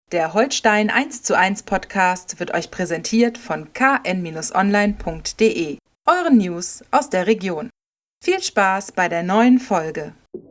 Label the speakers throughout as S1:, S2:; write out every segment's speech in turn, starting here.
S1: Der Holstein 1:1 Podcast wird euch präsentiert von kn-online.de, euren News aus der Region. Viel Spaß bei der neuen Folge.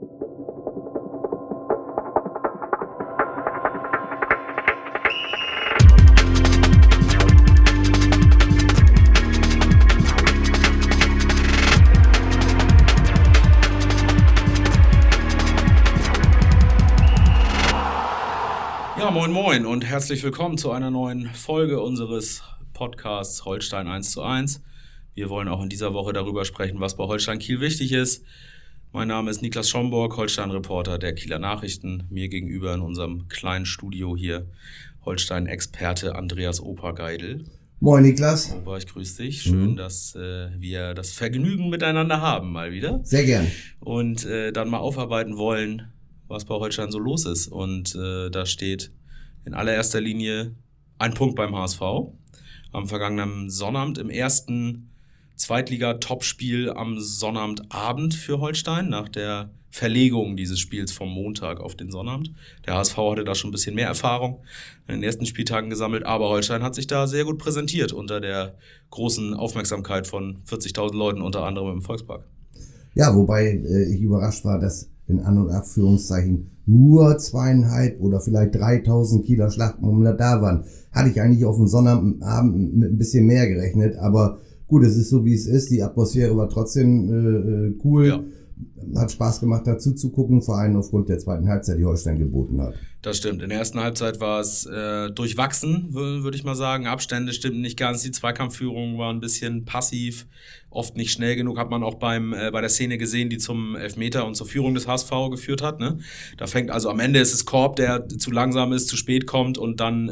S2: Ja, moin moin und herzlich willkommen zu einer neuen Folge unseres Podcasts Holstein 1:1. Wir wollen auch in dieser Woche darüber sprechen, was bei Holstein Kiel wichtig ist. Mein Name ist Niklas Schomburg, Holstein-Reporter der Kieler Nachrichten. Mir gegenüber in unserem kleinen Studio hier Holstein-Experte Andreas Opergeidl.
S3: Moin Niklas.
S2: Opa, ich grüße dich. Schön, dass wir das Vergnügen miteinander haben mal wieder.
S3: Sehr gern.
S2: Und dann mal aufarbeiten wollen, was bei Holstein so los ist. Und da steht in allererster Linie ein Punkt beim HSV. Am vergangenen Sonnabend im ersten Zweitliga-Topspiel am Sonnabendabend für Holstein, nach der Verlegung dieses Spiels vom Montag auf den Sonnabend. Der HSV hatte da schon ein bisschen mehr Erfahrung in den ersten Spieltagen gesammelt, aber Holstein hat sich da sehr gut präsentiert unter der großen Aufmerksamkeit von 40.000 Leuten, unter anderem im Volkspark.
S3: Ja, wobei ich überrascht war, dass in An- und Abführungszeichen nur 2.500 oder vielleicht 3.000 Kieler Schlachtmummler da waren. Hatte ich eigentlich auf dem Sonnabend mit ein bisschen mehr gerechnet, aber gut, es ist so wie es ist. Die Atmosphäre war trotzdem cool. Ja. Hat Spaß gemacht, dazu zu gucken, vor allem aufgrund der zweiten Halbzeit, die Holstein geboten hat.
S2: Das stimmt. In der ersten Halbzeit war es durchwachsen, würde ich mal sagen. Abstände stimmten nicht ganz. Die Zweikampfführung war ein bisschen passiv, oft nicht schnell genug. Hat man auch bei der Szene gesehen, die zum Elfmeter und zur Führung des HSV geführt hat. Ne? Da fängt also am Ende ist es Korb, der zu langsam ist, zu spät kommt und dann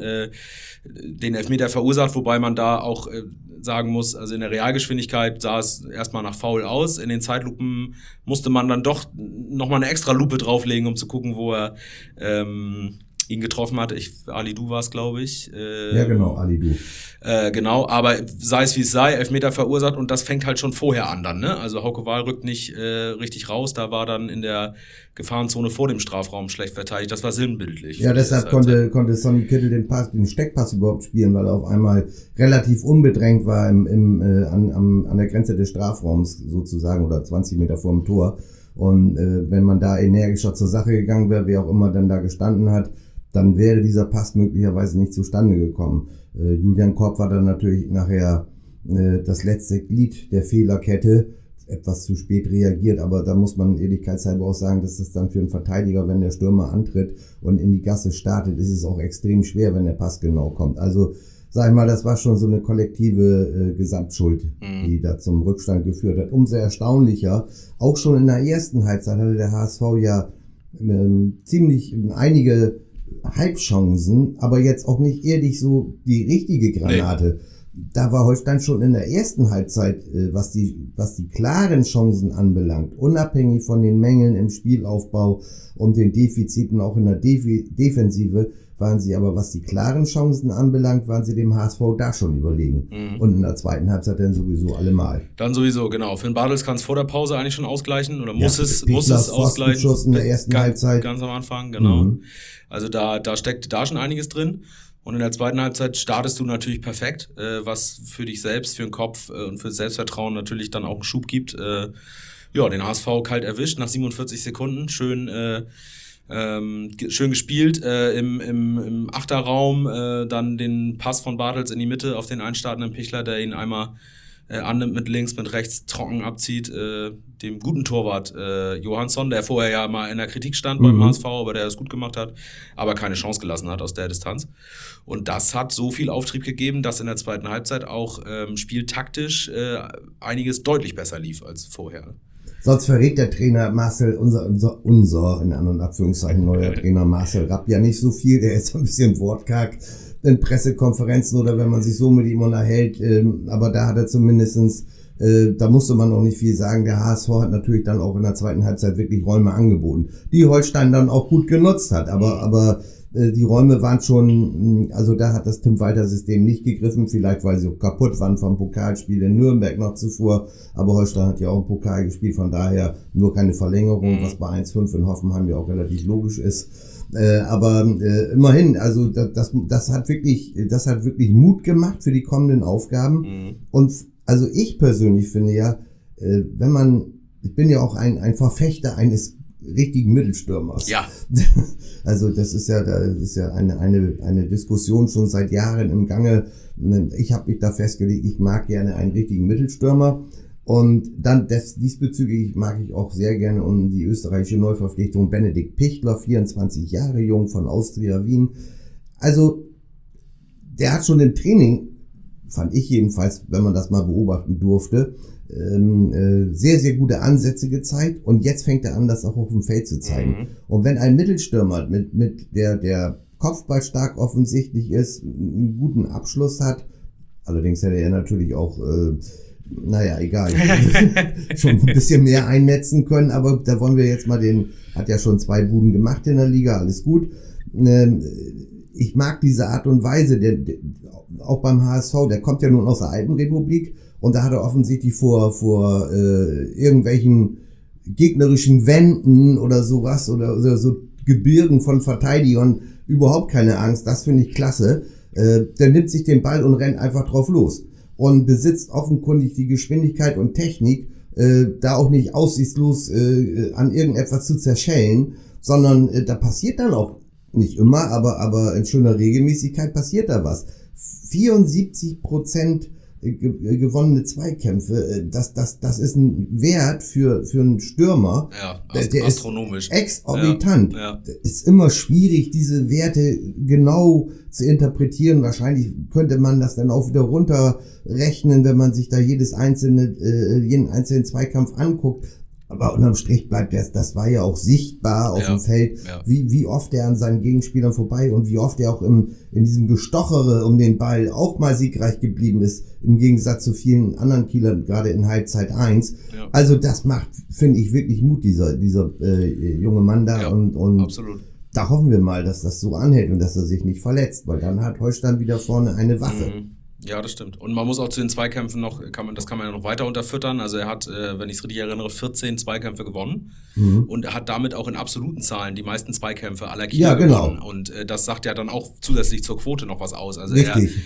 S2: den Elfmeter verursacht, wobei man da auch sagen muss, also in der Realgeschwindigkeit sah es erstmal nach Foul aus. In den Zeitlupen musste man dann doch nochmal eine extra Lupe drauflegen, um zu gucken, wo er ihn getroffen hat. Ali Du war es, glaube ich.
S3: Ja, genau, Ali Du.
S2: Genau, aber sei es wie es sei, Elfmeter verursacht und das fängt halt schon vorher an dann. Ne? Also Hauke Wahl rückt nicht richtig raus, da war dann in der Gefahrenzone vor dem Strafraum schlecht verteidigt. Das war sinnbildlich.
S3: Ja, deshalb konnte Sonny Kittel den Steckpass überhaupt spielen, weil er auf einmal relativ unbedrängt war an der Grenze des Strafraums sozusagen oder 20 Meter vor dem Tor. Und wenn man da energischer zur Sache gegangen wäre, wer auch immer dann da gestanden hat, dann wäre dieser Pass möglicherweise nicht zustande gekommen. Julian Korb war dann natürlich nachher das letzte Glied der Fehlerkette, etwas zu spät reagiert, aber da muss man ehrlichkeitshalber auch sagen, dass das dann für einen Verteidiger, wenn der Stürmer antritt und in die Gasse startet, ist es auch extrem schwer, wenn der Pass genau kommt. Also sag ich mal, das war schon so eine kollektive Gesamtschuld, die da zum Rückstand geführt hat. Umso erstaunlicher, auch schon in der ersten Halbzeit hatte der HSV ja ziemlich einige Halbchancen, aber jetzt auch nicht ehrlich so die richtige Granate. Nee. Da war Holstein schon in der ersten Halbzeit, was die klaren Chancen anbelangt, unabhängig von den Mängeln im Spielaufbau und den Defiziten auch in der Defensive, waren sie aber, was die klaren Chancen anbelangt, waren sie dem HSV da schon überlegen. Und in der zweiten Halbzeit dann sowieso allemal.
S2: Dann sowieso, genau. Finn Bartels kann es vor der Pause eigentlich schon ausgleichen oder muss es ausgleichen.
S3: Schuss in der ersten Halbzeit.
S2: Ganz am Anfang, genau. Also da steckt da schon einiges drin. Und in der zweiten Halbzeit startest du natürlich perfekt, was für dich selbst, für den Kopf und für das Selbstvertrauen natürlich dann auch einen Schub gibt. Den HSV kalt erwischt nach 47 Sekunden. Schön gespielt im Achterraum, dann den Pass von Bartels in die Mitte auf den einstartenden Pichler, der ihn einmal annimmt mit links, mit rechts trocken abzieht, dem guten Torwart Johansson, der vorher ja mal in der Kritik stand beim HSV, aber der es gut gemacht hat, aber keine Chance gelassen hat aus der Distanz. Und das hat so viel Auftrieb gegeben, dass in der zweiten Halbzeit auch spieltaktisch einiges deutlich besser lief als vorher.
S3: Sonst verrät der Trainer Marcel, unser in An- und Abführungszeichen neuer Trainer Marcel Rapp ja nicht so viel, der ist so ein bisschen wortkarg in Pressekonferenzen oder wenn man sich so mit ihm unterhält, aber da hat er zumindestens, da musste man auch nicht viel sagen, der HSV hat natürlich dann auch in der zweiten Halbzeit wirklich Räume angeboten, die Holstein dann auch gut genutzt hat, aber die Räume waren schon, also da hat das Tim-Walter-System nicht gegriffen, vielleicht weil sie auch kaputt waren vom Pokalspiel in Nürnberg noch zuvor, aber Holstein hat ja auch im Pokal gespielt, von daher nur keine Verlängerung, was bei 1:5 in Hoffenheim ja auch relativ logisch ist. Aber immerhin, also das hat wirklich Mut gemacht für die kommenden Aufgaben. Und also ich persönlich finde ja, ich bin ja auch ein Verfechter eines richtigen Mittelstürmers.
S2: Ja.
S3: Also das ist ja eine Diskussion schon seit Jahren im Gange. Ich habe mich da festgelegt, ich mag gerne einen richtigen Mittelstürmer. Und dann diesbezüglich mag ich auch sehr gerne die österreichische Neuverpflichtung Benedikt Pichler, 24 Jahre jung, von Austria Wien. Also der hat schon im Training, fand ich jedenfalls, wenn man das mal beobachten durfte, sehr, sehr gute Ansätze gezeigt, und jetzt fängt er an, das auch auf dem Feld zu zeigen. Und wenn ein Mittelstürmer mit der Kopfball stark offensichtlich ist, einen guten Abschluss hat, allerdings hätte er natürlich auch, egal, schon ein bisschen mehr einnetzen können, aber da wollen wir jetzt mal hat ja schon 2 Buden gemacht in der Liga, alles gut. Ich mag diese Art und Weise, auch beim HSV, der kommt ja nun aus der Alpenrepublik, und da hat er offensichtlich vor irgendwelchen gegnerischen Wänden oder sowas oder so Gebirgen von Verteidigern überhaupt keine Angst. Das finde ich klasse. Der nimmt sich den Ball und rennt einfach drauf los und besitzt offenkundig die Geschwindigkeit und Technik, da auch nicht aussichtslos an irgendetwas zu zerschellen, sondern da passiert dann auch nicht immer, aber in schöner Regelmäßigkeit passiert da was. 74% gewonnene Zweikämpfe, das ist ein Wert für einen Stürmer.
S2: Ja,
S3: der
S2: astronomisch.
S3: Ist exorbitant.
S2: Ja.
S3: Ist immer schwierig, diese Werte genau zu interpretieren. Wahrscheinlich könnte man das dann auch wieder runterrechnen, wenn man sich da jeden einzelnen Zweikampf anguckt. Aber unterm Strich bleibt das war ja auch sichtbar auf dem Feld, wie oft er an seinen Gegenspielern vorbei und wie oft er auch in diesem Gestochere um den Ball auch mal siegreich geblieben ist, im Gegensatz zu vielen anderen Kielern, gerade in Halbzeit 1. Ja. Also das macht, finde ich, wirklich Mut, dieser junge Mann da, und
S2: absolut.
S3: Da hoffen wir mal, dass das so anhält und dass er sich nicht verletzt, weil dann hat Holstein wieder vorne eine Waffe.
S2: Ja, das stimmt. Und man muss auch zu den Zweikämpfen das kann man ja noch weiter unterfüttern. Also er hat, wenn ich es richtig erinnere, 14 Zweikämpfe gewonnen. Und er hat damit auch in absoluten Zahlen die meisten Zweikämpfe aller Kieler gewonnen. Und das sagt ja dann auch zusätzlich zur Quote noch was aus. Also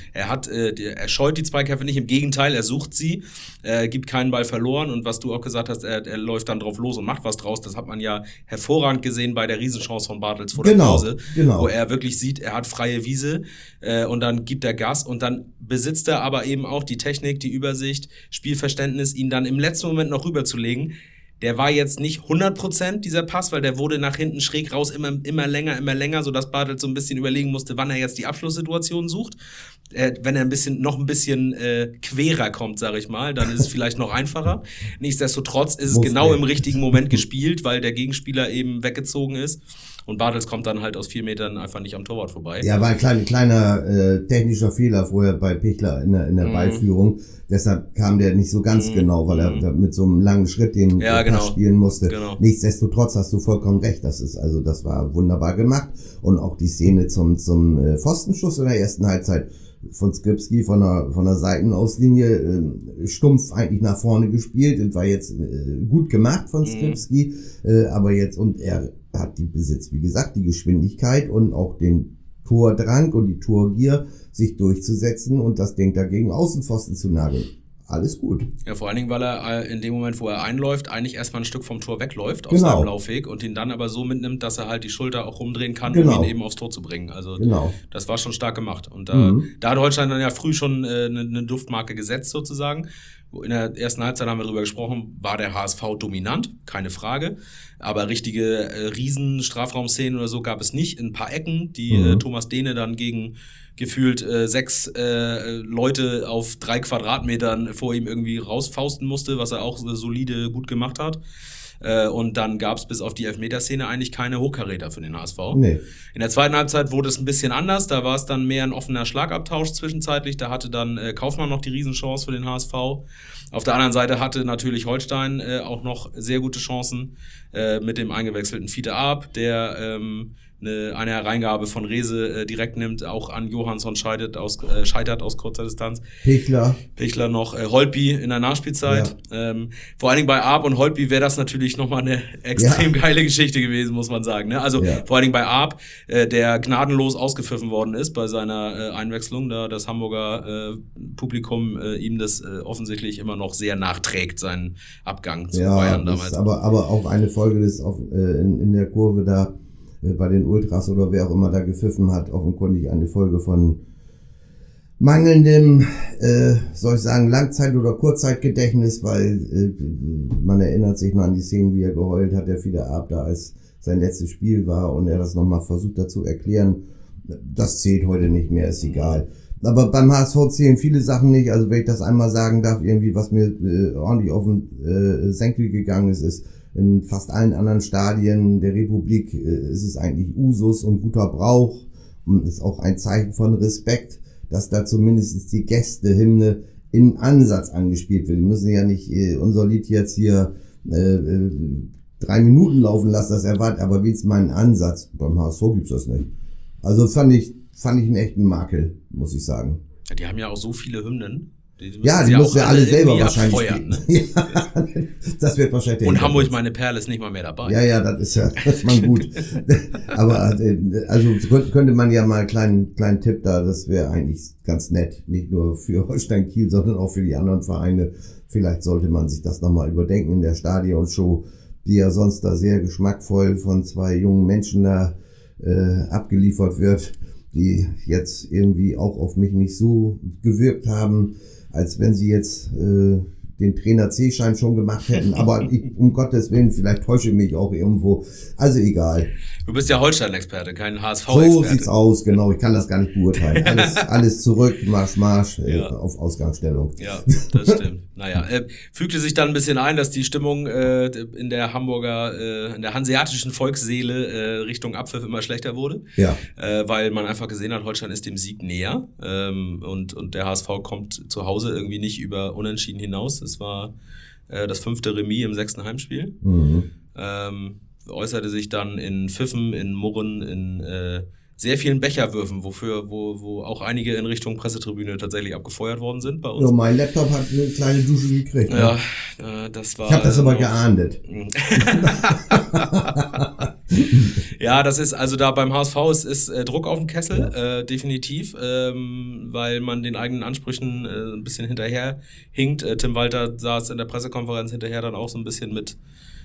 S2: er scheut die Zweikämpfe nicht, im Gegenteil, er sucht sie, gibt keinen Ball verloren, und was du auch gesagt hast, er läuft dann drauf los und macht was draus. Das hat man ja hervorragend gesehen bei der Riesenchance von Bartels vor der Pause, wo er wirklich sieht, er hat freie Wiese, und dann gibt er Gas, und dann besitzt er aber eben auch die Technik, die Übersicht, Spielverständnis, ihn dann im letzten Moment noch rüberzulegen. Der war jetzt nicht 100% dieser Pass, weil der wurde nach hinten schräg raus immer länger, sodass Bartels so ein bisschen überlegen musste, wann er jetzt die Abschlusssituation sucht. Wenn er noch ein bisschen querer kommt, sage ich mal, dann ist es vielleicht noch einfacher. Nichtsdestotrotz ist es genau im richtigen Moment gespielt, weil der Gegenspieler eben weggezogen ist. Und Bartels kommt dann halt aus 4 Metern einfach nicht am Torwart vorbei.
S3: Ja, war ein kleiner technischer Fehler vorher bei Pichler in der Ballführung. Deshalb kam der nicht so ganz genau, weil er mit so einem langen Schritt den Pass spielen musste. Genau. Nichtsdestotrotz hast du vollkommen recht. Das war wunderbar gemacht. Und auch die Szene zum Pfostenschuss in der ersten Halbzeit von Skripski von der Seitenauslinie, stumpf eigentlich nach vorne gespielt. Das war jetzt gut gemacht von Skripski, aber jetzt, und er hat wie gesagt, die Geschwindigkeit und auch den Tordrang und die Torgier, sich durchzusetzen und das Ding dagegen Außenpfosten zu nageln. Alles gut.
S2: Ja, vor allen Dingen, weil er in dem Moment, wo er einläuft, eigentlich erstmal ein Stück vom Tor wegläuft auf seinem Laufweg und ihn dann aber so mitnimmt, dass er halt die Schulter auch rumdrehen kann, um ihn eben aufs Tor zu bringen. Also das war schon stark gemacht. Und da hat Holstein dann ja früh schon eine Duftmarke gesetzt sozusagen. In der ersten Halbzeit haben wir drüber gesprochen, war der HSV dominant, keine Frage. Aber richtige Riesen-Strafraumszenen oder so gab es nicht. In ein paar Ecken, die Thomas Dehne dann gegen gefühlt 6 Leute auf 3 Quadratmetern vor ihm irgendwie rausfausten musste, was er auch solide gut gemacht hat. Und dann gab es bis auf die Elfmeterszene eigentlich keine Hochkaräter für den HSV. Nee. In der zweiten Halbzeit wurde es ein bisschen anders, da war es dann mehr ein offener Schlagabtausch zwischenzeitlich, da hatte dann Kaufmann noch die Riesenchance für den HSV. Auf der anderen Seite hatte natürlich Holstein auch noch sehr gute Chancen mit dem eingewechselten Fiete Arp, der eine Hereingabe von Rehse direkt nimmt, auch an Johansson scheitert aus kurzer Distanz. Pichler noch, Holtby in der Nachspielzeit. Ja. Vor allen Dingen bei Arp und Holtby wäre das natürlich nochmal eine extrem geile Geschichte gewesen, muss man sagen. Ne? Also vor allen Dingen bei Arp, der gnadenlos ausgepfiffen worden ist bei seiner Einwechslung, da das Hamburger Publikum ihm das offensichtlich immer noch sehr nachträgt, seinen Abgang zu Bayern damals.
S3: Aber auch eine Folge des in der Kurve da bei den Ultras oder wer auch immer da gepfiffen hat, offenkundig eine Folge von mangelndem, soll ich sagen, Langzeit- oder Kurzzeitgedächtnis, weil man erinnert sich noch an die Szenen, wie er geheult hat, der Fiete Arp da, als sein letztes Spiel war und er das nochmal versucht hat zu erklären. Das zählt heute nicht mehr, ist egal. Aber beim HSV zählen viele Sachen nicht, also wenn ich das einmal sagen darf, irgendwie, was mir ordentlich auf den Senkel gegangen ist in fast allen anderen Stadien der Republik ist es eigentlich Usus und guter Brauch und ist auch ein Zeichen von Respekt, dass da zumindest die Gästehymne in Ansatz angespielt wird. Die müssen ja nicht unser Lied jetzt hier 3 Minuten laufen lassen, das erwartet, aber wie ist mein Ansatz? Beim HSV gibt's das nicht. Also fand ich einen echten Makel, muss ich sagen.
S2: Ja, die haben ja auch so viele Hymnen. Die
S3: müssen ja alle selber wahrscheinlich spielen.
S2: Ne?
S3: Ja, das wird wahrscheinlich.
S2: Und Hamburg, meine Perle, ist nicht mal mehr dabei.
S3: Ja, das ist man gut. Aber also könnte man ja mal einen kleinen Tipp da, das wäre eigentlich ganz nett. Nicht nur für Holstein Kiel, sondern auch für die anderen Vereine. Vielleicht sollte man sich das nochmal überdenken in der Stadionshow, die ja sonst da sehr geschmackvoll von 2 jungen Menschen da abgeliefert wird, die jetzt irgendwie auch auf mich nicht so gewirkt haben, als wenn sie jetzt den Trainer C-Schein schon gemacht hätten. Aber um Gottes Willen, vielleicht täusche ich mich auch irgendwo. Also egal.
S2: Du bist ja Holstein-Experte, kein HSV-Experte.
S3: So sieht's aus, genau. Ich kann das gar nicht beurteilen. Alles zurück, Marsch, auf Ausgangsstellung.
S2: Ja, das stimmt. Naja, fügte sich dann ein bisschen ein, dass die Stimmung in der Hamburger, in der hanseatischen Volksseele Richtung Abpfiff immer schlechter wurde.
S3: Ja.
S2: Weil man einfach gesehen hat, Holstein ist dem Sieg näher. Und der HSV kommt zu Hause irgendwie nicht über Unentschieden hinaus. Es war das 5. Remis im 6. Heimspiel.
S3: Mhm.
S2: Äußerte sich dann in Pfiffen, in Murren, in sehr vielen Becherwürfen, wo auch einige in Richtung Pressetribüne tatsächlich abgefeuert worden sind bei uns.
S3: Ja, mein Laptop hat eine kleine Dusche gekriegt.
S2: Ja, das war...
S3: Ich habe das aber geahndet.
S2: Ja, das ist, also da beim HSV ist Druck auf dem Kessel, definitiv, weil man den eigenen Ansprüchen ein bisschen hinterher hinkt. Tim Walter saß in der Pressekonferenz hinterher dann auch so ein bisschen mit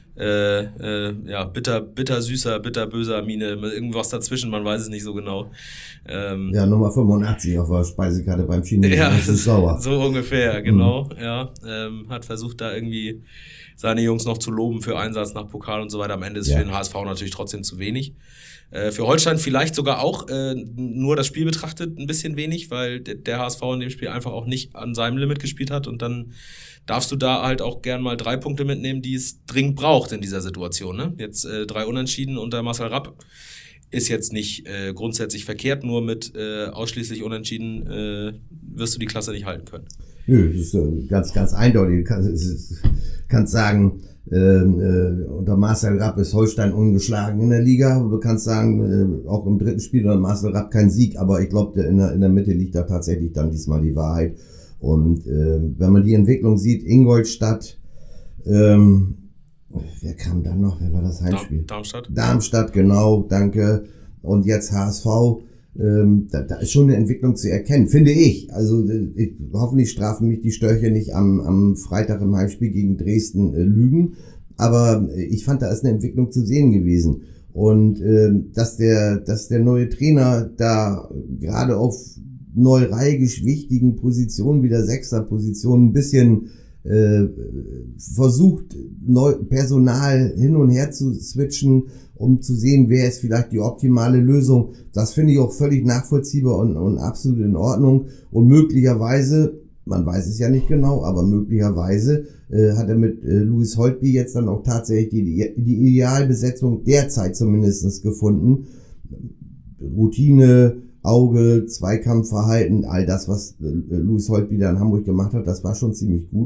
S2: bitter süßer, bitter böser Miene, irgendwas dazwischen, man weiß es nicht so genau.
S3: Nummer 85 auf der Speisekarte beim Chinesen.
S2: Ja,
S3: das ist sauer.
S2: So ungefähr, genau. Hat versucht da irgendwie seine Jungs noch zu loben für Einsatz nach Pokal und so weiter. Am Ende ist für den HSV natürlich trotzdem zu wenig. Für Holstein vielleicht sogar auch nur das Spiel betrachtet ein bisschen wenig, weil der HSV in dem Spiel einfach auch nicht an seinem Limit gespielt hat und dann darfst du da halt auch gern mal 3 Punkte mitnehmen, die es dringend braucht in dieser Situation. Ne? Jetzt 3 Unentschieden unter Marcel Rapp ist jetzt nicht grundsätzlich verkehrt, nur mit ausschließlich Unentschieden wirst du die Klasse nicht halten können.
S3: Nö, das ist ganz eindeutig. Du kannst sagen, unter Marcel Rapp ist Holstein ungeschlagen in der Liga. Du kannst sagen, auch im 3. Spiel unter Marcel Rapp kein Sieg, aber ich glaube, in der Mitte liegt da tatsächlich dann diesmal die Wahrheit. Und wenn man die Entwicklung sieht, Ingolstadt, wer kam dann noch? Wer war das Heimspiel? Darmstadt, genau, danke. Und jetzt HSV. Da ist schon eine Entwicklung zu erkennen, finde ich. Also hoffentlich strafen mich die Störche nicht am Freitag im Heimspiel gegen Dresden Lügen. Aber ich fand, da ist eine Entwicklung zu sehen gewesen. Und dass der neue Trainer da gerade auf neuralgisch wichtigen Positionen wie der 6er Position ein bisschen versucht, Personal hin und her zu switchen, um zu sehen, wer ist vielleicht die optimale Lösung. Das finde ich auch völlig nachvollziehbar und absolut in Ordnung. Und möglicherweise, man weiß es ja nicht genau, aber möglicherweise hat er mit Louis Holtby jetzt dann auch tatsächlich die Idealbesetzung derzeit zumindest gefunden. Routine, Auge, Zweikampfverhalten, all das, was Louis Holtby da in Hamburg gemacht hat, das war schon ziemlich gut.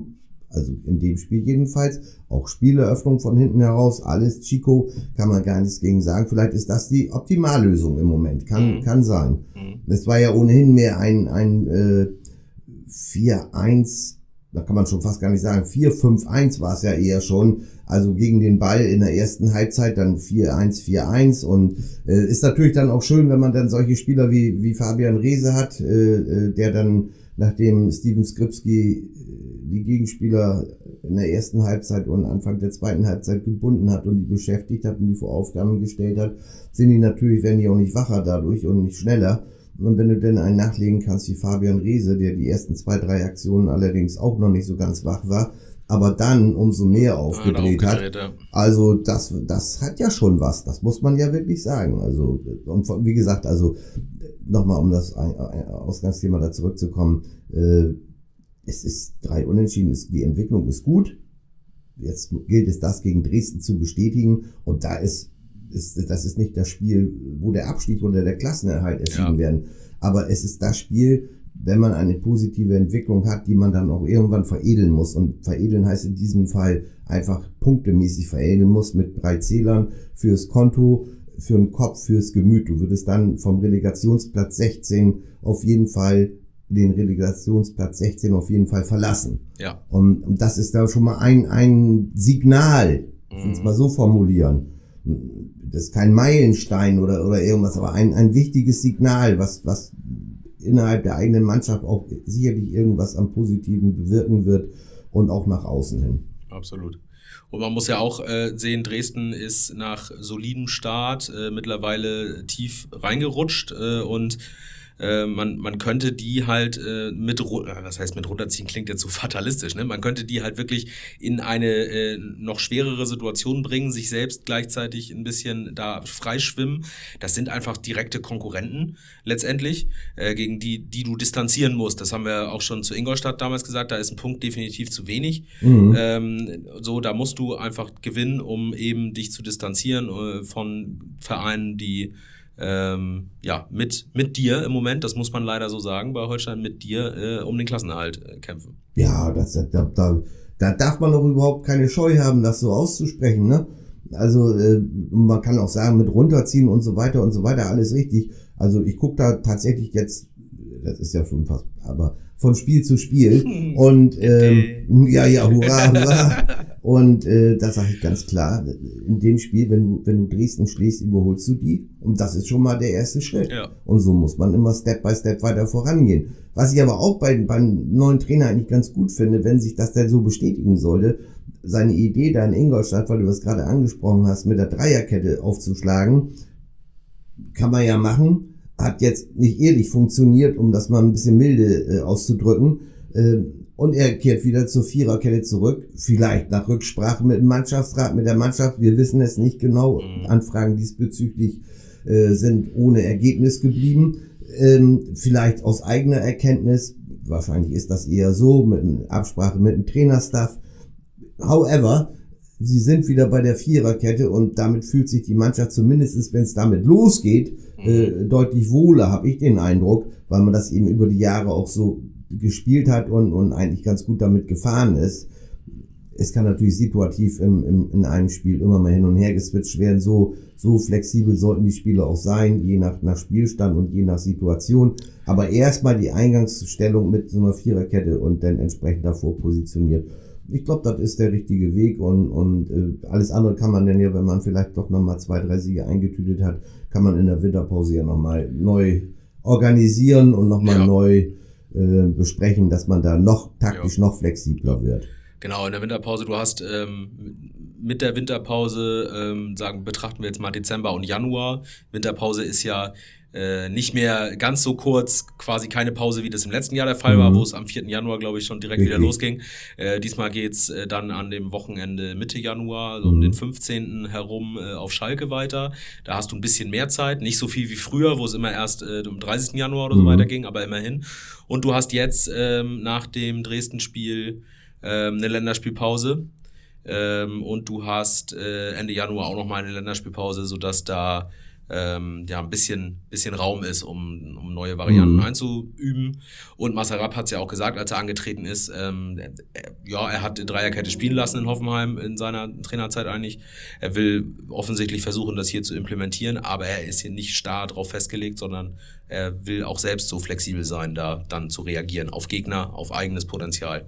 S3: Also in dem Spiel jedenfalls. Auch Spieleröffnung von hinten heraus, alles Chico, kann man gar nichts gegen sagen. Vielleicht ist das die Optimallösung im Moment. Kann sein. Es war ja ohnehin mehr ein 4-1, da kann man schon fast gar nicht sagen, 4-5-1 war es ja eher schon. Also gegen den Ball in der ersten Halbzeit dann 4-1, 4-1 und ist natürlich dann auch schön, wenn man dann solche Spieler wie Fabian Reese hat, der dann, nachdem Steven Skripski die Gegenspieler in der ersten Halbzeit und Anfang der zweiten Halbzeit gebunden hat und die beschäftigt hat und die vor Aufgaben gestellt hat, werden die auch nicht wacher dadurch und nicht schneller. Und wenn du dann einen nachlegen kannst wie Fabian Reese, der die ersten 2-3 Aktionen allerdings auch noch nicht so ganz wach war, aber dann umso mehr aufgedreht hat. Ja. Also das hat ja schon was, das muss man ja wirklich sagen. Also, und wie gesagt, also nochmal, um das Ausgangsthema da zurückzukommen, es ist 3 Unentschieden, die Entwicklung ist gut. Jetzt gilt es, das gegen Dresden zu bestätigen. Und das ist nicht das Spiel, wo der Abstieg oder der Klassenerhalt entschieden werden. Aber es ist das Spiel, wenn man eine positive Entwicklung hat, die man dann auch irgendwann veredeln muss. Und veredeln heißt in diesem Fall einfach punktemäßig veredeln muss mit 3 Zählern fürs Konto, für den Kopf, fürs Gemüt. Du würdest dann vom Relegationsplatz 16 auf jeden Fall verlassen. Ja. Und das ist da schon mal ein Signal, uns mal so formulieren. Das ist kein Meilenstein oder irgendwas, aber ein wichtiges Signal, was innerhalb der eigenen Mannschaft auch sicherlich irgendwas am Positiven bewirken wird und auch nach außen hin.
S2: Absolut. Und man muss ja auch sehen, Dresden ist nach solidem Start mittlerweile tief reingerutscht und man könnte die halt mit runterziehen, klingt jetzt so fatalistisch, ne? Man könnte die halt wirklich in eine noch schwerere Situation bringen, sich selbst gleichzeitig ein bisschen da freischwimmen. Das sind einfach direkte Konkurrenten letztendlich, gegen die du distanzieren musst. Das haben wir auch schon zu Ingolstadt damals gesagt, da ist ein Punkt definitiv zu wenig. Da musst du einfach gewinnen, um eben dich zu distanzieren von Vereinen, die mit dir im Moment, das muss man leider so sagen, bei Holstein mit dir um den Klassenerhalt kämpfen.
S3: Ja, da darf man doch überhaupt keine Scheu haben, das so auszusprechen, ne? Also man kann auch sagen, mit runterziehen und so weiter, alles richtig. Also ich gucke da tatsächlich jetzt, das ist ja schon fast, aber von Spiel zu Spiel und hurra. Und da sage ich ganz klar, in dem Spiel, wenn du Dresden schlägst, überholst du die. Und das ist schon mal der erste Schritt. Ja. Und so muss man immer Step by Step weiter vorangehen. Was ich aber auch beim neuen Trainer eigentlich ganz gut finde, wenn sich das dann so bestätigen sollte, seine Idee da in Ingolstadt, weil du das gerade angesprochen hast, mit der Dreierkette aufzuschlagen, kann man ja machen. Hat jetzt nicht ehrlich funktioniert, um das mal ein bisschen milde auszudrücken. Und er kehrt wieder zur Viererkette zurück. Vielleicht nach Rücksprache mit dem Mannschaftsrat, mit der Mannschaft. Wir wissen es nicht genau. Anfragen diesbezüglich sind ohne Ergebnis geblieben. Vielleicht aus eigener Erkenntnis. Wahrscheinlich ist das eher so, mit Absprache mit dem Trainerstaff. However, sie sind wieder bei der Viererkette und damit fühlt sich die Mannschaft zumindest, wenn es damit losgeht, deutlich wohler, habe ich den Eindruck, weil man das eben über die Jahre auch so gespielt hat und eigentlich ganz gut damit gefahren ist. Es kann natürlich situativ in einem Spiel immer mal hin und her geswitcht werden. So flexibel sollten die Spiele auch sein, je nach Spielstand und je nach Situation. Aber erstmal die Eingangsstellung mit so einer Viererkette und dann entsprechend davor positioniert. Ich glaube, das ist der richtige Weg und alles andere kann man dann ja, wenn man vielleicht doch nochmal 2-3 Siege eingetütet hat, kann man in der Winterpause ja nochmal neu organisieren und nochmal neu besprechen, dass man da noch taktisch noch flexibler wird.
S2: Genau, in der Winterpause, du hast mit der Winterpause, betrachten wir jetzt mal Dezember und Januar. Winterpause ist ja nicht mehr ganz so kurz, quasi keine Pause, wie das im letzten Jahr der Fall war, wo es am 4. Januar, glaube ich, schon direkt wieder losging. Diesmal geht's dann an dem Wochenende Mitte Januar, also um den 15. herum auf Schalke weiter. Da hast du ein bisschen mehr Zeit, nicht so viel wie früher, wo es immer erst am 30. Januar oder so weiter ging, aber immerhin. Und du hast jetzt nach dem Dresden-Spiel eine Länderspielpause und du hast Ende Januar auch nochmal eine Länderspielpause, sodass da ein bisschen Raum ist, um neue Varianten einzuüben. Und Marcel Rapp hat es ja auch gesagt, als er angetreten ist, er hat die Dreierkette spielen lassen in Hoffenheim in seiner Trainerzeit eigentlich. Er will offensichtlich versuchen, das hier zu implementieren, aber er ist hier nicht starr drauf festgelegt, sondern er will auch selbst so flexibel sein, da dann zu reagieren auf Gegner, auf eigenes Potenzial.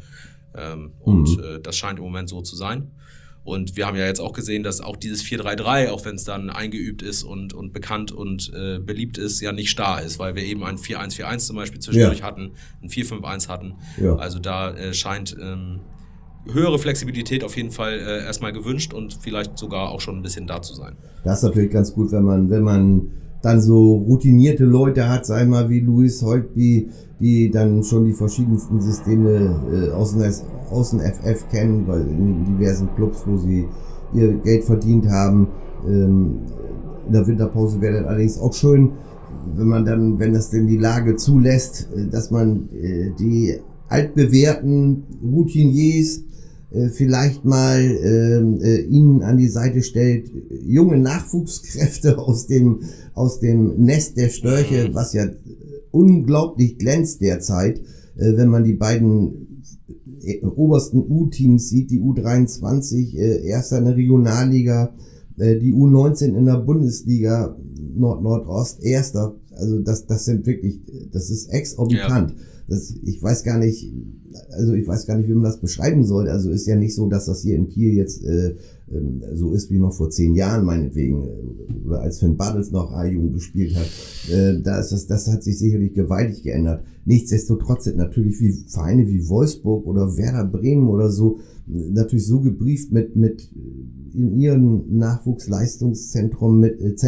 S2: Das scheint im Moment so zu sein. Und wir haben ja jetzt auch gesehen, dass auch dieses 4-3-3, auch wenn es dann eingeübt ist und bekannt und beliebt ist, ja nicht starr ist, weil wir eben ein 4-1-4-1 zum Beispiel zwischendurch hatten, ein 4-5-1 hatten. Ja. Also da scheint höhere Flexibilität auf jeden Fall erstmal gewünscht und vielleicht sogar auch schon ein bisschen da zu sein.
S3: Das ist natürlich ganz gut, wenn man dann so routinierte Leute hat, sag ich mal, wie Louis Holtby, die dann schon die verschiedensten Systeme aus dem FF kennen, weil in diversen Clubs, wo sie ihr Geld verdient haben. In der Winterpause wäre das allerdings auch schön, wenn das denn die Lage zulässt, dass man die altbewährten Routiniers vielleicht mal ihnen an die Seite stellt, junge Nachwuchskräfte aus dem Nest der Störche, was ja unglaublich glänzt derzeit, wenn man die beiden obersten U-Teams sieht, die U23, erster in der Regionalliga, die U19 in der Bundesliga Nordost, erster, also das ist exorbitant. Ja. Ich weiß gar nicht, wie man das beschreiben soll. Also ist ja nicht so, dass das hier in Kiel jetzt so ist wie noch vor 10 Jahren meinetwegen, oder als Finn Bartels noch A-Jugend gespielt hat. Das hat sich sicherlich gewaltig geändert. Nichtsdestotrotz sind natürlich wie Vereine wie Wolfsburg oder Werder Bremen oder so natürlich so gebrieft mit in ihren Nachwuchsleistungszentren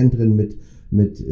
S3: mit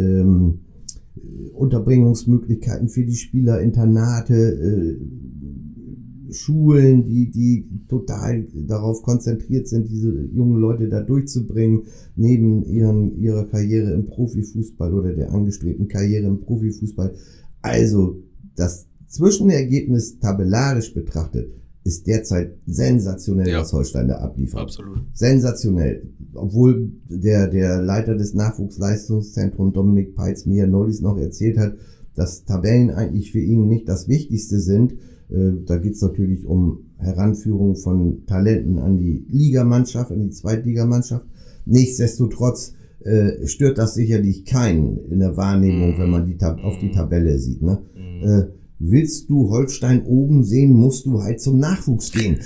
S3: Unterbringungsmöglichkeiten für die Spieler, Internate, Schulen, die total darauf konzentriert sind, diese jungen Leute da durchzubringen, neben ihrer Karriere im Profifußball oder der angestrebten Karriere im Profifußball. Also das Zwischenergebnis tabellarisch betrachtet ist derzeit sensationell, was Holstein da abliefert.
S2: Absolut.
S3: Sensationell. Obwohl der Leiter des Nachwuchsleistungszentrums, Dominik Peitz, mir neulich noch erzählt hat, dass Tabellen eigentlich für ihn nicht das Wichtigste sind. Da geht es natürlich um Heranführung von Talenten an die Ligamannschaft, an die Zweitligamannschaft. Nichtsdestotrotz stört das sicherlich keinen in der Wahrnehmung, wenn man auf die Tabelle sieht. Ne? Willst du Holstein oben sehen, musst du halt zum Nachwuchs gehen.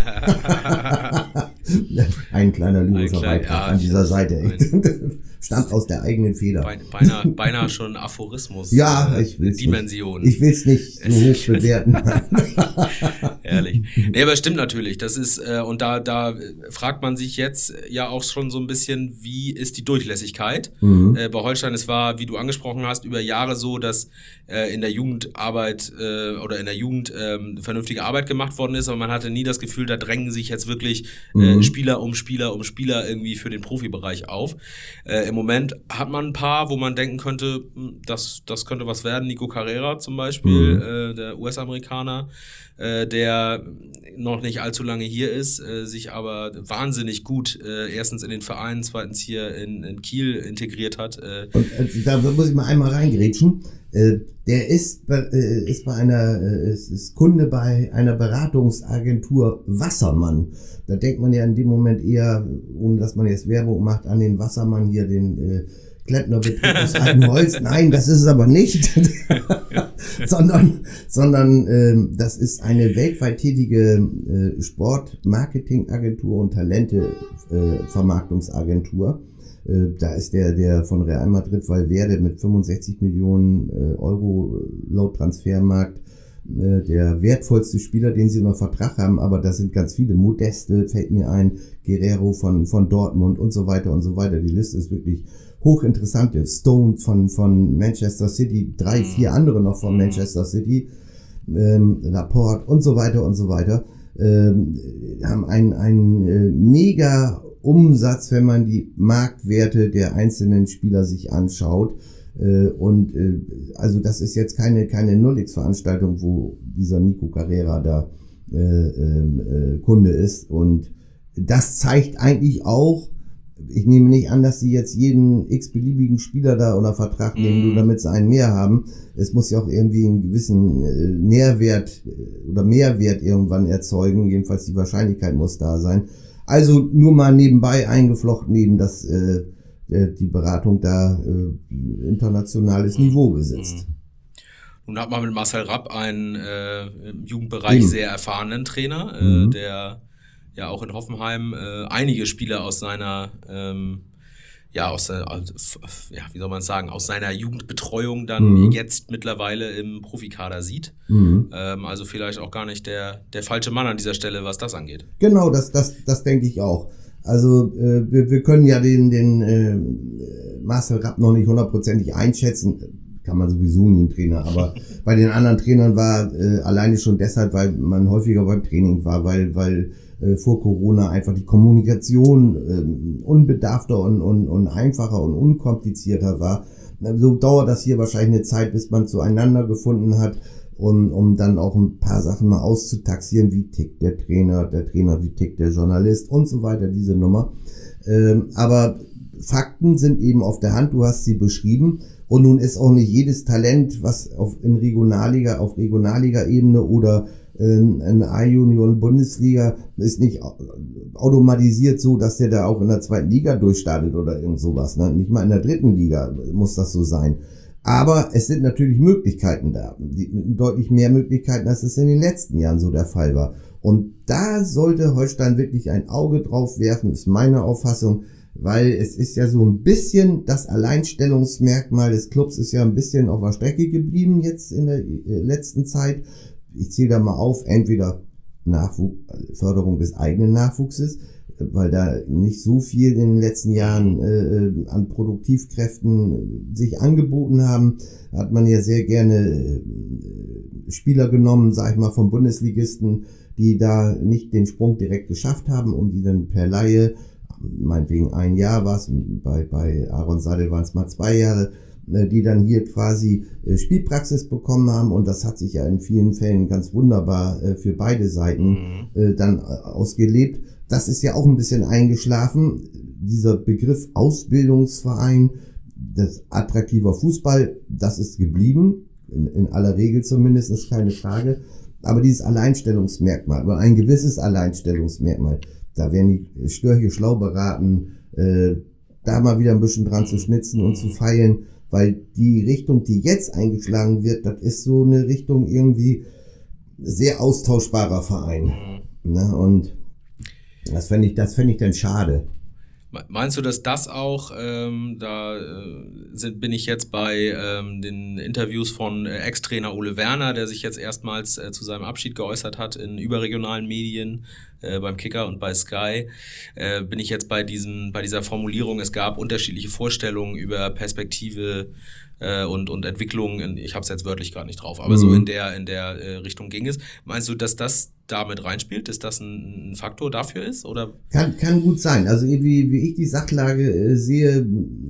S3: Ein kleiner lyrischer Beitrag an dieser Seite. Stammt aus der eigenen Feder.
S2: Beinahe schon Aphorismus.
S3: Ja, ich will's
S2: Dimension.
S3: Ich will es nicht so hoch bewerten.
S2: Ehrlich. Nee, aber stimmt natürlich. Das ist, und da fragt man sich jetzt ja auch schon so ein bisschen, wie ist die Durchlässigkeit? Bei Holstein, es war, wie du angesprochen hast, über Jahre so, dass in der Jugendarbeit oder in der Jugend vernünftige Arbeit gemacht worden ist, aber man hatte nie das Gefühl, da drängen sich jetzt wirklich Spieler um Spieler irgendwie für den Profibereich auf. Im Moment hat man ein paar, wo man denken könnte, das könnte was werden. Nico Carrera zum Beispiel, der US-Amerikaner, der noch nicht allzu lange hier ist, sich aber wahnsinnig gut erstens in den Verein, zweitens hier in Kiel integriert hat.
S3: Und da muss ich mal einmal reingrätschen. Der ist Kunde bei einer Beratungsagentur Wassermann. Da denkt man ja in dem Moment eher, ohne dass man jetzt Werbung macht, an den Wassermann hier, den Klempnerbetrieb aus Altenholz. Nein, das ist es aber nicht. sondern das ist eine weltweit tätige Sportmarketingagentur und Talente-Vermarktungsagentur. Da ist der von Real Madrid Valverde mit 65 Millionen Euro laut Transfermarkt der wertvollste Spieler, den sie unter Vertrag haben, aber das sind ganz viele. Modeste fällt mir ein, Guerrero von Dortmund und so weiter und so weiter. Die Liste ist wirklich hochinteressant. Stone von Manchester City, 3, 4 andere noch von Manchester City, Laporte und so weiter und so weiter, haben einen mega Umsatz, wenn man die Marktwerte der einzelnen Spieler sich anschaut. Also das ist jetzt keine Nullix-Veranstaltung, wo dieser Nico Carrera da Kunde ist. Und das zeigt eigentlich auch, ich nehme nicht an, dass sie jetzt jeden x-beliebigen Spieler da unter Vertrag nehmen, nur damit sie einen mehr haben. Es muss ja auch irgendwie einen gewissen Nährwert oder Mehrwert irgendwann erzeugen. Jedenfalls die Wahrscheinlichkeit muss da sein. Also nur mal nebenbei eingeflochten, eben, dass die Beratung da internationales Niveau besitzt.
S2: Nun hat man mit Marcel Rapp einen im Jugendbereich sehr erfahrenen Trainer, der ja auch in Hoffenheim einige Spieler aus seiner wie soll man sagen, aus seiner Jugendbetreuung dann jetzt mittlerweile im Profikader sieht. Also vielleicht auch gar nicht der falsche Mann an dieser Stelle, was das angeht.
S3: Genau, das denke ich auch. Also wir können ja den Marcel Rapp noch nicht hundertprozentig einschätzen. Kann man sowieso nie ein Trainer, aber bei den anderen Trainern war alleine schon deshalb, weil man häufiger beim Training war, weil vor Corona einfach die Kommunikation unbedarfter und einfacher und unkomplizierter war. So dauert das hier wahrscheinlich eine Zeit, bis man zueinander gefunden hat, um dann auch ein paar Sachen mal auszutaxieren, wie tickt der Trainer, wie tickt der Journalist und so weiter, diese Nummer. Aber Fakten sind eben auf der Hand, du hast sie beschrieben. Und nun ist auch nicht jedes Talent, was auf Regionalliga-Ebene oder in A-Junioren Bundesliga ist nicht automatisiert so, dass der da auch in der zweiten Liga durchstartet oder irgend sowas. Ne? Nicht mal in der dritten Liga muss das so sein. Aber es sind natürlich Möglichkeiten da. Deutlich mehr Möglichkeiten, als es in den letzten Jahren so der Fall war. Und da sollte Holstein wirklich ein Auge drauf werfen, ist meine Auffassung. Weil es ist ja so ein bisschen, das Alleinstellungsmerkmal des Clubs ist ja ein bisschen auf der Strecke geblieben jetzt in der letzten Zeit. Ich zähle da mal auf, entweder Förderung des eigenen Nachwuchses, weil da nicht so viel in den letzten Jahren an Produktivkräften sich angeboten haben. Da hat man ja sehr gerne Spieler genommen, sag ich mal, von Bundesligisten, die da nicht den Sprung direkt geschafft haben, um die dann per Leihe, meinetwegen ein Jahr war es, bei Aaron Seidel waren es mal 2 Jahre, die dann hier quasi Spielpraxis bekommen haben, und das hat sich ja in vielen Fällen ganz wunderbar für beide Seiten dann ausgelebt. Das ist ja auch ein bisschen eingeschlafen, dieser Begriff Ausbildungsverein, das attraktiver Fußball, das ist geblieben, in aller Regel zumindest, keine Frage, aber dieses Alleinstellungsmerkmal, oder ein gewisses Alleinstellungsmerkmal, da werden die Störche schlau beraten, da mal wieder ein bisschen dran zu schnitzen und zu feilen, weil die Richtung, die jetzt eingeschlagen wird, das ist so eine Richtung irgendwie sehr austauschbarer Verein. Ne? Und das fände ich dann schade.
S2: Meinst du, dass das auch, bin ich jetzt bei den Interviews von Ex-Trainer Ole Werner, der sich jetzt erstmals zu seinem Abschied geäußert hat in überregionalen Medien, beim Kicker und bei Sky, bin ich jetzt bei dieser Formulierung, es gab unterschiedliche Vorstellungen über Perspektive und Entwicklung, ich habe es jetzt wörtlich gerade nicht drauf, aber so in der Richtung ging es. Meinst du, dass das damit reinspielt, dass das ein Faktor dafür ist? Oder?
S3: Kann gut sein. Also wie ich die Sachlage sehe,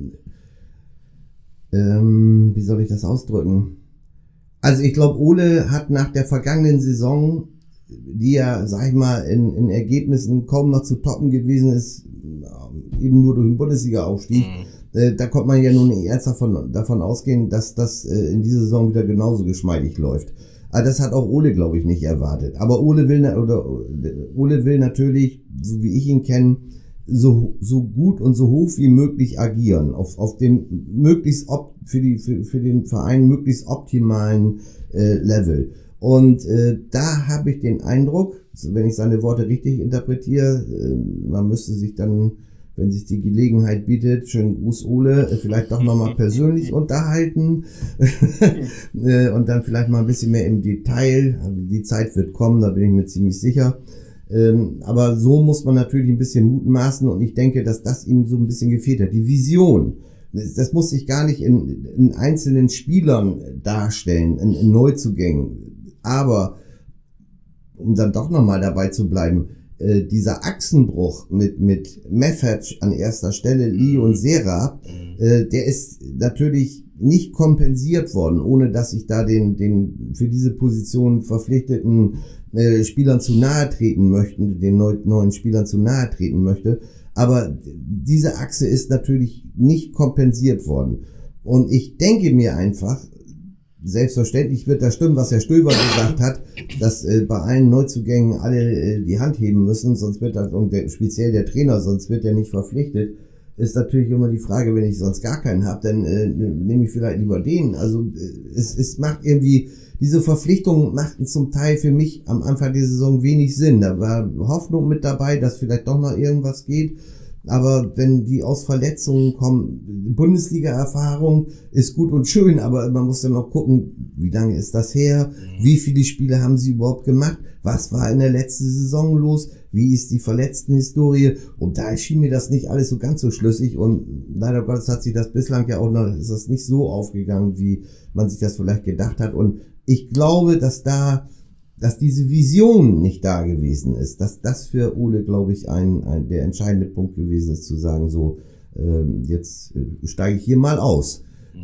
S3: wie soll ich das ausdrücken? Also ich glaube, Ole hat nach der vergangenen Saison, die ja, sag ich mal, in Ergebnissen kaum noch zu toppen gewesen ist, eben nur durch den Bundesliga-Aufstieg, da konnte man ja nun erst davon ausgehen, dass das in dieser Saison wieder genauso geschmeidig läuft. Aber das hat auch Ole, glaube ich, nicht erwartet. Aber Ole will natürlich, so wie ich ihn kenne, so gut und so hoch wie möglich agieren, auf dem möglichst für den Verein möglichst optimalen Level. Und da habe ich den Eindruck, wenn ich seine Worte richtig interpretiere, man müsste sich dann, wenn sich die Gelegenheit bietet, schönen Gruß Ole, vielleicht doch nochmal persönlich unterhalten und dann vielleicht mal ein bisschen mehr im Detail. Die Zeit wird kommen, da bin ich mir ziemlich sicher. Aber so muss man natürlich ein bisschen mutmaßen, und ich denke, dass das ihm so ein bisschen gefehlt hat. Die Vision, das muss sich gar nicht in einzelnen Spielern darstellen, in Neuzugängen. Aber, um dann doch nochmal dabei zu bleiben, dieser Achsenbruch mit Meffert an erster Stelle, Lee und Serra, der ist natürlich nicht kompensiert worden, ohne dass ich da den für diese Position verpflichteten Spielern zu nahe treten möchte, den neuen Spielern zu nahe treten möchte. Aber diese Achse ist natürlich nicht kompensiert worden. Und ich denke mir einfach, selbstverständlich wird das stimmen, was Herr Stöber gesagt hat, dass bei allen Neuzugängen alle die Hand heben müssen, sonst wird das, und speziell der Trainer, sonst wird er nicht verpflichtet. Ist natürlich immer die Frage, wenn ich sonst gar keinen habe, dann nehme ich vielleicht lieber den. Also es macht irgendwie, diese Verpflichtungen machten zum Teil für mich am Anfang der Saison wenig Sinn. Da war Hoffnung mit dabei, dass vielleicht doch noch irgendwas geht. Aber wenn die aus Verletzungen kommen, Bundesliga-Erfahrung ist gut und schön, aber man muss dann noch gucken, wie lange ist das her? Wie viele Spiele haben sie überhaupt gemacht? Was war in der letzten Saison los? Wie ist die Verletztenhistorie? Und da schien mir das nicht alles so ganz so schlüssig und leider Gottes hat sich das bislang ja auch noch, ist das nicht so aufgegangen, wie man sich das vielleicht gedacht hat. Und ich glaube, dass diese Vision nicht da gewesen ist, dass das für Ole, glaube ich, der entscheidende Punkt gewesen ist, zu sagen, so, jetzt steige ich hier mal aus.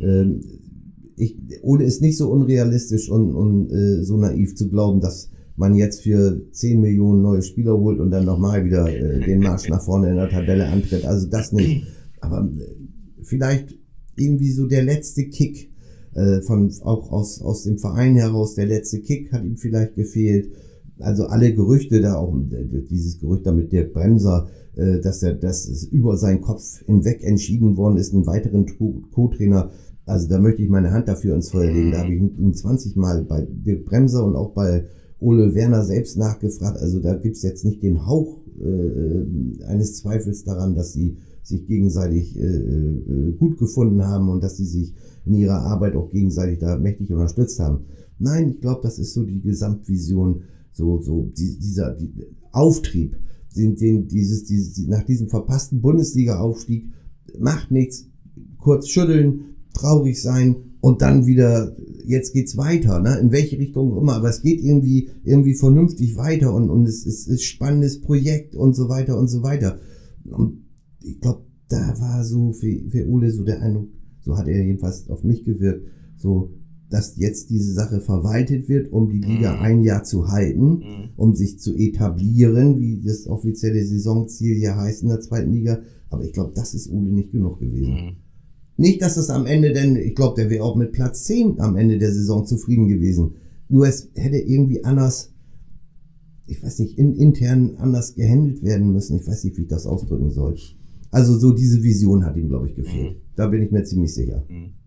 S3: Ole ist nicht so unrealistisch und so naiv zu glauben, dass man jetzt für 10 Millionen neue Spieler holt und dann nochmal wieder den Marsch nach vorne in der Tabelle antritt. Also das nicht. Aber vielleicht irgendwie so der letzte Kick, auch aus dem Verein heraus, der letzte Kick hat ihm vielleicht gefehlt. Also alle Gerüchte da, auch dieses Gerücht da mit Dirk Bremser, dass es über seinen Kopf hinweg entschieden worden ist, einen weiteren Co-Trainer. Also da möchte ich meine Hand dafür ins Feuer legen. Da habe ich 20 Mal bei Dirk Bremser und auch bei Ole Werner selbst nachgefragt. Also da gibt's jetzt nicht den Hauch eines Zweifels daran, dass sie sich gegenseitig gut gefunden haben und dass sie sich in ihrer Arbeit auch gegenseitig da mächtig unterstützt haben. Nein, ich glaube, das ist so die Gesamtvision, dieser Auftrieb, nach diesem verpassten Bundesliga-Aufstieg, macht nichts, kurz schütteln, traurig sein und dann wieder, jetzt geht's weiter, ne? In welche Richtung immer, aber es geht irgendwie vernünftig weiter und es ist ein spannendes Projekt und so weiter und so weiter. Und ich glaube, da war so für Ole so der Eindruck, so hat er jedenfalls auf mich gewirkt, so, dass jetzt diese Sache verwaltet wird, um die Liga ein Jahr zu halten, um sich zu etablieren, wie das offizielle Saisonziel hier heißt in der zweiten Liga. Aber ich glaube, das ist Ole nicht genug gewesen. Nicht, dass es am Ende, denn ich glaube, der wäre auch mit Platz 10 am Ende der Saison zufrieden gewesen. Nur es hätte irgendwie anders, ich weiß nicht, intern anders gehandelt werden müssen. Ich weiß nicht, wie ich das ausdrücken soll. Also so diese Vision hat ihm, glaube ich, gefehlt. Da bin ich mir ziemlich sicher.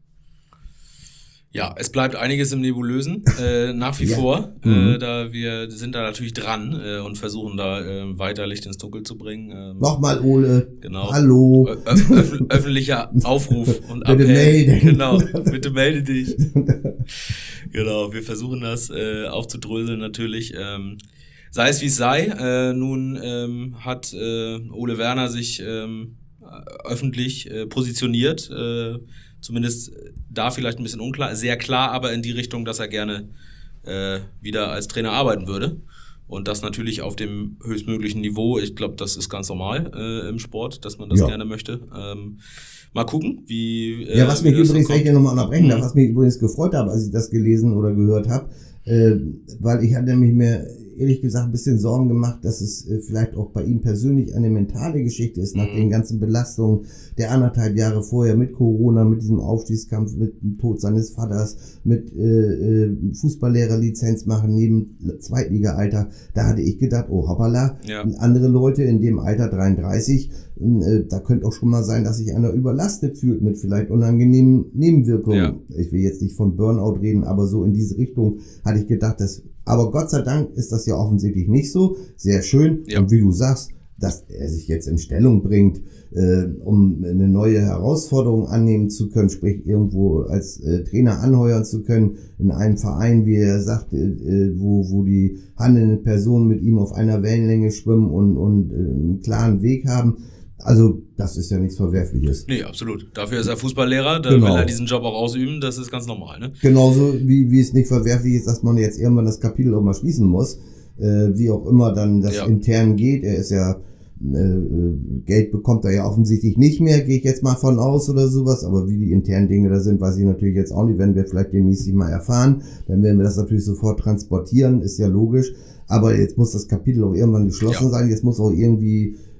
S2: Ja, es bleibt einiges im Nebulösen, nach wie vor. Wir sind da natürlich dran und versuchen da weiter Licht ins Dunkel zu bringen.
S3: Nochmal, Ole.
S2: Genau.
S3: Hallo.
S2: Öffentlicher Aufruf und
S3: Bitte
S2: Appell.
S3: melden.
S2: Genau, bitte melde dich. Genau, wir versuchen das aufzudröseln natürlich. Sei es wie es sei, nun hat Ole Werner sich öffentlich positioniert, zumindest da vielleicht ein bisschen unklar, sehr klar aber in die Richtung, dass er gerne wieder als Trainer arbeiten würde und das natürlich auf dem höchstmöglichen Niveau. Ich glaube, das ist ganz normal im Sport, dass man das gerne möchte. Mal gucken, wie
S3: was mich übrigens, wenn ich nochmal unterbrechen darf,
S2: Mhm.
S3: was mich übrigens gefreut hat, als ich das gelesen oder gehört habe, weil ich hatte nämlich mir ehrlich gesagt ein bisschen Sorgen gemacht, dass es vielleicht auch bei ihm persönlich eine mentale Geschichte ist, nach den ganzen Belastungen der 1,5 Jahre vorher mit Corona, mit diesem Aufstiegskampf, mit dem Tod seines Vaters, mit Fußballlehrerlizenz machen neben Zweitliga-Alter. Da hatte ich gedacht, oh hoppala, andere Leute in dem Alter 33, da könnte auch schon mal sein, dass sich einer überlastet fühlt mit vielleicht unangenehmen Nebenwirkungen. Ja. Ich will jetzt nicht von Burnout reden, aber so in diese Richtung hatte ich gedacht, aber Gott sei Dank ist das ja offensichtlich nicht so. Sehr schön. Ja. Und wie du sagst, dass er sich jetzt in Stellung bringt, um eine neue Herausforderung annehmen zu können, sprich irgendwo als Trainer anheuern zu können, in einem Verein, wie er sagt, wo die handelnden Personen mit ihm auf einer Wellenlänge schwimmen und einen klaren Weg haben. Also, das ist ja nichts Verwerfliches.
S2: Nee, absolut. Dafür ist er Fußballlehrer, da will er diesen Job auch ausüben, das ist ganz normal, ne?
S3: Genauso wie es nicht verwerflich ist, dass man jetzt irgendwann das Kapitel auch mal schließen muss, wie auch immer dann das intern geht. Er ist ja, Geld bekommt er ja offensichtlich nicht mehr, gehe ich jetzt mal von aus oder sowas, aber wie die internen Dinge da sind, weiß ich natürlich jetzt auch nicht, werden wir vielleicht demnächst mal erfahren, dann werden wir das natürlich sofort transportieren, ist ja logisch, aber jetzt muss das Kapitel auch irgendwann geschlossen sein, jetzt muss auch irgendwie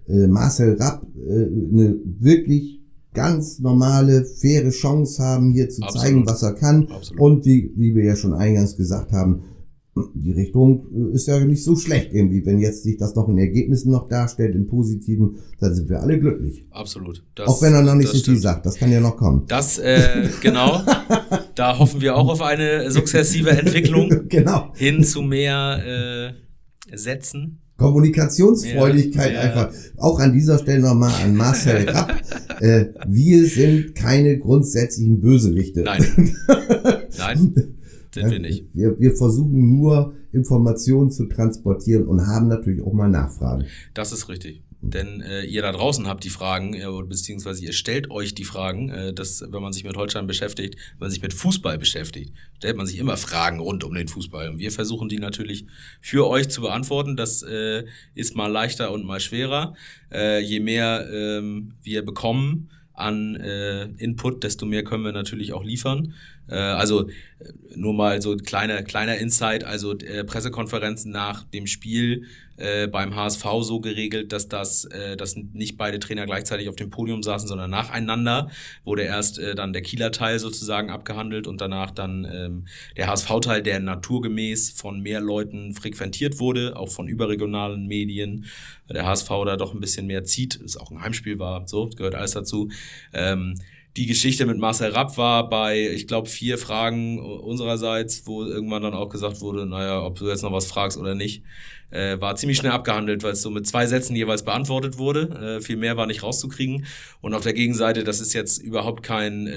S3: Marcel Rapp eine wirklich ganz normale, faire Chance haben, hier zu zeigen, was er kann.
S2: Absolut.
S3: Und wie wir ja schon eingangs gesagt haben, die Richtung ist ja nicht so schlecht irgendwie. Wenn jetzt sich das noch in Ergebnissen noch darstellt, im Positiven, dann sind wir alle glücklich.
S2: Absolut.
S3: Auch wenn er noch nicht so viel sagt, das kann ja noch kommen.
S2: Das, genau, da hoffen wir auch auf eine sukzessive Entwicklung
S3: Genau.
S2: hin zu mehr Sätzen.
S3: Kommunikationsfreudigkeit einfach. Auch an dieser Stelle nochmal an Marcel Rapp. Wir sind keine grundsätzlichen Bösewichte.
S2: Nein. Nein, sind wir nicht.
S3: Wir versuchen nur, Informationen zu transportieren und haben natürlich auch mal Nachfragen.
S2: Das ist richtig. Denn ihr da draußen habt die Fragen, beziehungsweise ihr stellt euch die Fragen, dass, wenn man sich mit Holstein beschäftigt, wenn man sich mit Fußball beschäftigt, stellt man sich immer Fragen rund um den Fußball. Und wir versuchen die natürlich für euch zu beantworten. Das ist mal leichter und mal schwerer. Je mehr wir bekommen an Input, desto mehr können wir natürlich auch liefern. Also nur mal so kleiner Insight, also Pressekonferenzen nach dem Spiel beim HSV so geregelt, dass nicht beide Trainer gleichzeitig auf dem Podium saßen, sondern nacheinander wurde erst dann der Kieler Teil sozusagen abgehandelt und danach dann der HSV-Teil, der naturgemäß von mehr Leuten frequentiert wurde, auch von überregionalen Medien. Der HSV da doch ein bisschen mehr zieht, es auch ein Heimspiel war, so, gehört alles dazu. Die Geschichte mit Marcel Rapp war bei, ich glaube, 4 Fragen unsererseits, wo irgendwann dann auch gesagt wurde, naja, ob du jetzt noch was fragst oder nicht, war ziemlich schnell abgehandelt, weil es so mit 2 Sätzen jeweils beantwortet wurde. Viel mehr war nicht rauszukriegen. Und auf der Gegenseite, das ist jetzt überhaupt kein,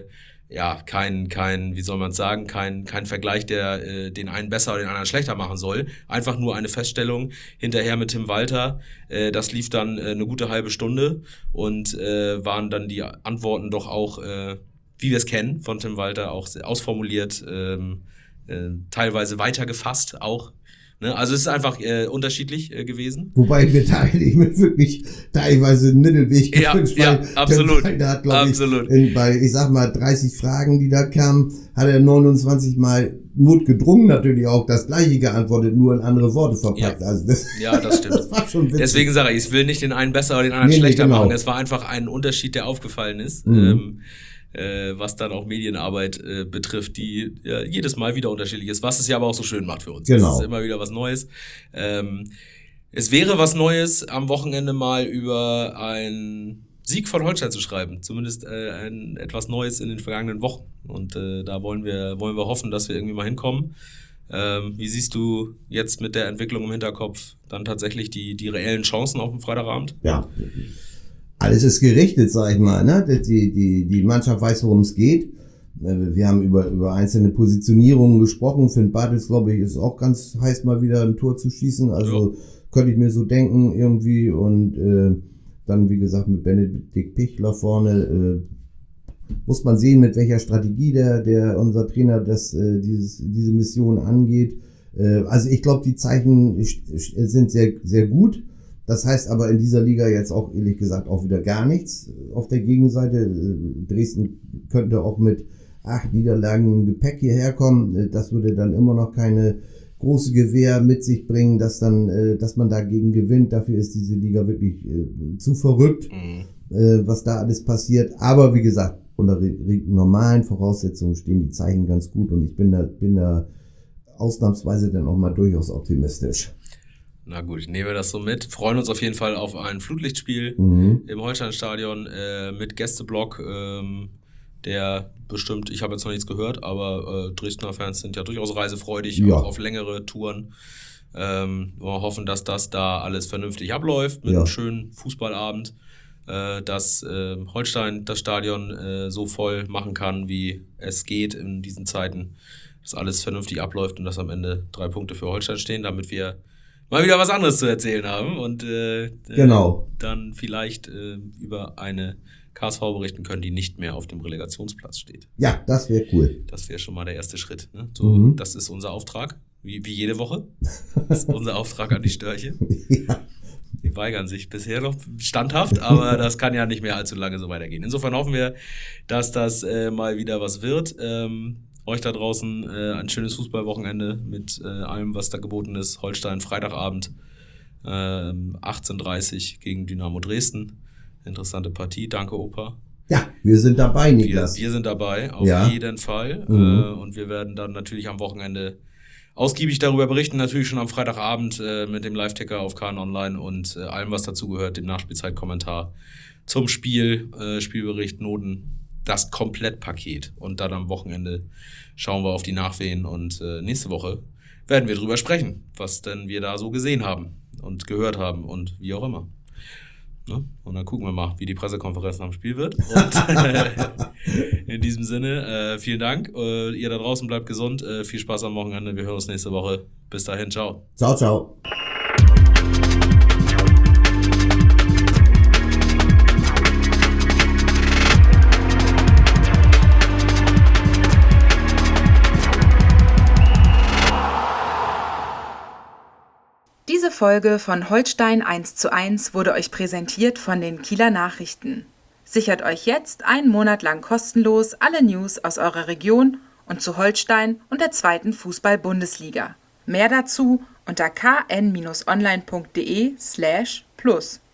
S2: wie soll man sagen, kein Vergleich, der den einen besser oder den anderen schlechter machen soll. Einfach nur eine Feststellung hinterher mit Tim Walter. Das lief dann eine gute halbe Stunde und waren dann die Antworten doch auch, wie wir es kennen, von Tim Walter auch ausformuliert, teilweise weitergefasst auch. Also es ist einfach unterschiedlich gewesen.
S3: Wobei wir wirklich teilweise einen Mittelweg gewünscht, weil
S2: absolut.
S3: Der hat, glaube
S2: absolut.
S3: Bei, ich sag mal, 30 Fragen, die da kamen, hat er 29 Mal notgedrungen natürlich auch das Gleiche geantwortet, nur in andere Worte verpackt.
S2: Ja,
S3: also das
S2: stimmt.
S3: Das war schon witzig.
S2: Deswegen sage ich will nicht den einen besser oder den anderen schlechter machen. Es war einfach ein Unterschied, der aufgefallen ist. Was dann auch Medienarbeit betrifft, die jedes Mal wieder unterschiedlich ist, was es ja aber auch so schön macht für uns.
S3: Genau.
S2: Es ist immer wieder was Neues. Es wäre was Neues, am Wochenende mal über einen Sieg von Holstein zu schreiben. Zumindest etwas Neues in den vergangenen Wochen. Und da wollen wir hoffen, dass wir irgendwie mal hinkommen. Wie siehst du jetzt mit der Entwicklung im Hinterkopf dann tatsächlich die reellen Chancen auf dem Freitagabend?
S3: Ja, alles ist gerichtet, sag ich mal, ne? Die Mannschaft weiß, worum es geht. Wir haben über einzelne Positionierungen gesprochen. Finn Bartels, glaube ich, ist auch ganz heiß, mal wieder ein Tor zu schießen. Also könnte ich mir so denken irgendwie. Und dann, wie gesagt, mit Benedikt Pichler vorne muss man sehen, mit welcher Strategie der unser Trainer diese Mission angeht. Also ich glaube, die Zeichen sind sehr, sehr gut. Das heißt aber in dieser Liga jetzt auch, ehrlich gesagt, auch wieder gar nichts auf der Gegenseite. Dresden könnte auch mit 8 Niederlagen im Gepäck hierher kommen. Das würde dann immer noch keine große Gewähr mit sich bringen, dass man dagegen gewinnt. Dafür ist diese Liga wirklich zu verrückt, was da alles passiert. Aber wie gesagt, unter normalen Voraussetzungen stehen die Zeichen ganz gut und ich bin da ausnahmsweise dann auch mal durchaus optimistisch.
S2: Na gut, nehmen wir das so mit. Freuen uns auf jeden Fall auf ein Flutlichtspiel im Holsteinstadion mit Gästeblock, der bestimmt, ich habe jetzt noch nichts gehört, aber Dresdner Fans sind ja durchaus reisefreudig, auch auf längere Touren. Wir hoffen, dass das da alles vernünftig abläuft mit einem schönen Fußballabend, dass Holstein das Stadion so voll machen kann, wie es geht in diesen Zeiten, dass alles vernünftig abläuft und dass am Ende 3 Punkte für Holstein stehen, damit wir mal wieder was anderes zu erzählen haben und dann vielleicht über eine KSV berichten können, die nicht mehr auf dem Relegationsplatz steht.
S3: Ja, das wäre cool.
S2: Das wäre schon mal der erste Schritt. Ne? So, das ist unser Auftrag, wie jede Woche. Das ist unser Auftrag an die Störche.
S3: Ja.
S2: Die weigern sich bisher noch standhaft, aber das kann ja nicht mehr allzu lange so weitergehen. Insofern hoffen wir, dass das mal wieder was wird. Euch da draußen ein schönes Fußballwochenende mit allem, was da geboten ist. Holstein, Freitagabend. 18:30 gegen Dynamo Dresden. Interessante Partie. Danke, Opa.
S3: Ja, wir sind dabei, Niklas.
S2: Wir sind dabei, auf jeden Fall. Und wir werden dann natürlich am Wochenende ausgiebig darüber berichten. Natürlich schon am Freitagabend mit dem Live-Ticker auf KN Online und allem, was dazugehört, dem Nachspielzeitkommentar zum Spiel, Spielbericht, Noten, das Komplettpaket. Und dann am Wochenende schauen wir auf die Nachwehen und nächste Woche werden wir drüber sprechen, was denn wir da so gesehen haben und gehört haben und wie auch immer. Ne? Und dann gucken wir mal, wie die Pressekonferenz am Spiel wird. Und in diesem Sinne, vielen Dank. Ihr da draußen bleibt gesund. Viel Spaß am Wochenende. Wir hören uns nächste Woche. Bis dahin, ciao.
S3: Ciao, ciao.
S1: Diese Folge von Holstein 1:1 wurde euch präsentiert von den Kieler Nachrichten. Sichert euch jetzt einen Monat lang kostenlos alle News aus eurer Region und zu Holstein und der 2. Fußball-Bundesliga. Mehr dazu unter kn-online.de/plus.